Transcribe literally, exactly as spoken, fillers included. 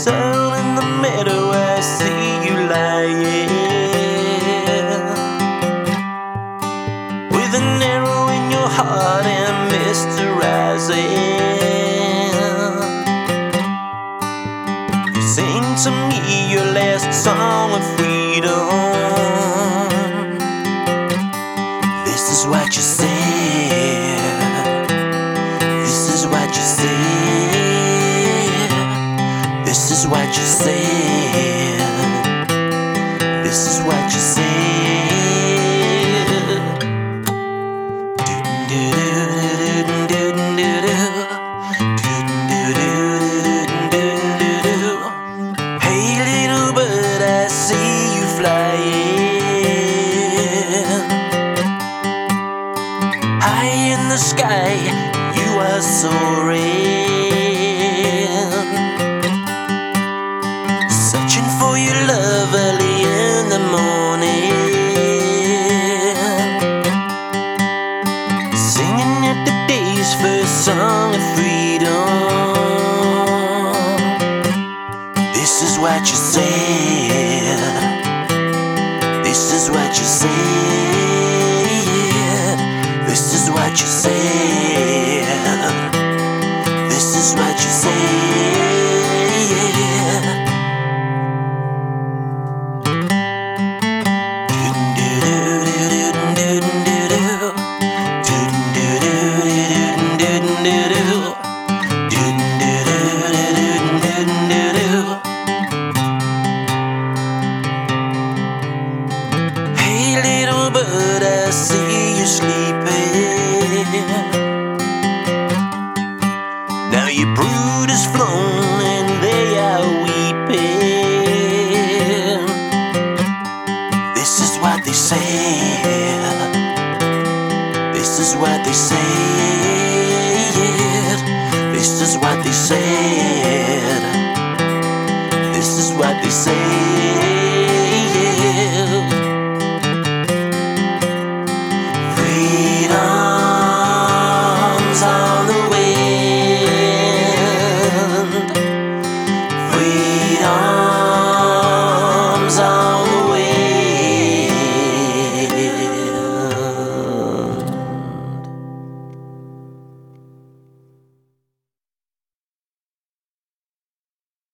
Out in the meadow I see you lying, with an arrow in your heart and mysterizing. Sing to me your last song of freedom. This is what you said. This is what you said. This is what you said. This is what you said. Hey little bird, I see you flying high in the sky. You are soaring, searching for your love early in the morning, singing at the day's first song of freedom. This is what you said. This is what you said. This is what you said. This is what you said. Hey little bird, I see you sleeping. Now your brood is flown and they are weeping. This is what they said. This is what they said. This is what they said. This is what they said.